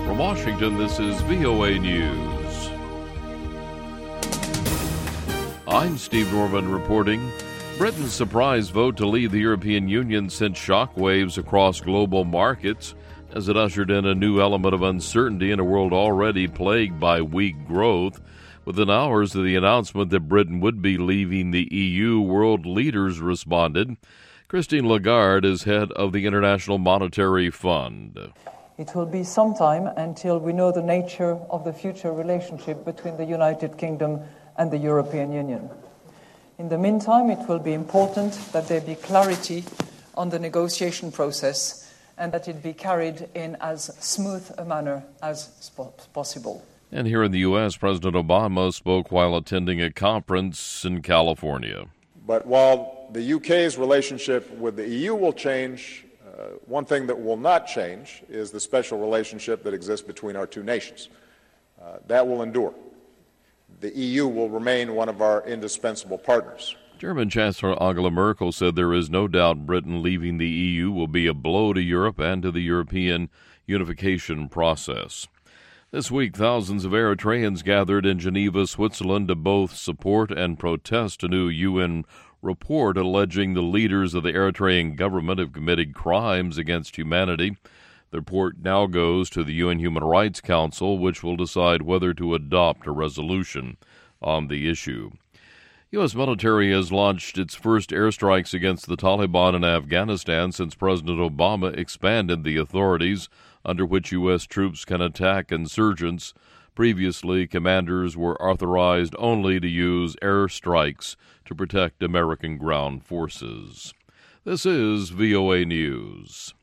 From Washington, this is VOA News. I'm Steve Norman reporting. Britain's surprise vote to leave the European Union sent shockwaves across global markets as it ushered in a new element of uncertainty in a world already plagued by weak growth. Within hours of the announcement that Britain would be leaving the EU, world leaders responded. Christine Lagarde is head of the International Monetary Fund. It will be some time until we know the nature of the future relationship between the United Kingdom and the European Union. In the meantime, it will be important that there be clarity on the negotiation process and that it be carried in as smooth a manner as possible. And here in the U.S., President Obama spoke while attending a conference in California. But while the UK's relationship with the EU will change, one thing that will not change is the special relationship that exists between our two nations. That will endure. The EU will remain one of our indispensable partners. German Chancellor Angela Merkel said there is no doubt Britain leaving the EU will be a blow to Europe and to the European unification process. This week, thousands of Eritreans gathered in Geneva, Switzerland, to both support and protest a new UN report alleging the leaders of the Eritrean government have committed crimes against humanity. The report now goes to the UN Human Rights Council, which will decide whether to adopt a resolution on the issue. U.S. military has launched its first airstrikes against the Taliban in Afghanistan since President Obama expanded the authorities under which U.S. troops can attack insurgents. Previously, commanders were authorized only to use airstrikes to protect American ground forces. This is VOA News.